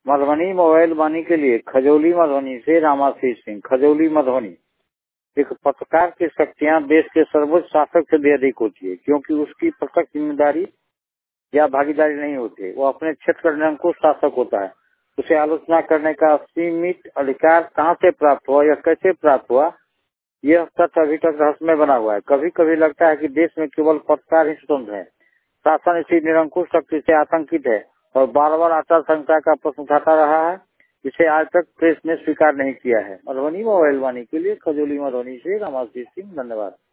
Madhubani mobile वाणी के लिए खजौली मधुबनी से रामाशीष सिंह। खजौली मधुबनी। एक पत्रकार की शक्तियां देश के सर्वोच्च शासक से भी अधिक होती है, क्योंकि उसकी प्रत्यक्ष जिम्मेदारी या भागीदारी नहीं होती। वो अपने क्षेत्र का निरंकुश शासक होता है। उसे आलोचना करने का सीमित अधिकार कहाँ से प्राप्त हुआ या कैसे प्राप्त हुआ, यह तथ्य अभी तक रहस्यमय बना हुआ है। कभी कभी लगता है कि देश में केवल पत्रकार ही स्वतंत्र है। शासन इसी निरंकुश शक्ति से आतंकित है और बार बार आचार संहिता का प्रश्न उठाता रहा है, जिसे आज तक प्रेस ने स्वीकार नहीं किया है। मधुबनी मोबाइल वाणी के लिए खजौली मधुबनी से रामाशीष सिंह। धन्यवाद।